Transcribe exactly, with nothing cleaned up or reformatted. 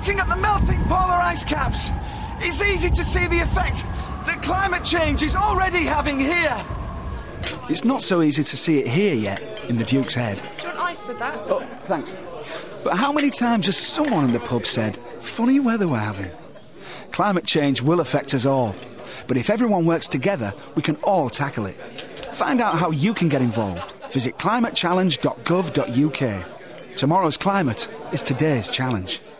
looking at the melting polar ice caps. It's easy to see the effect that climate change is already having here. It's not so easy to see it here yet, in the Duke's Head. Do you want ice with that? Oh, thanks. But how many times has someone in the pub said, funny weather we're having? Climate change will affect us all. But if everyone works together, we can all tackle it. Find out how you can get involved. Visit climate challenge dot gov dot U K. Tomorrow's climate is today's challenge.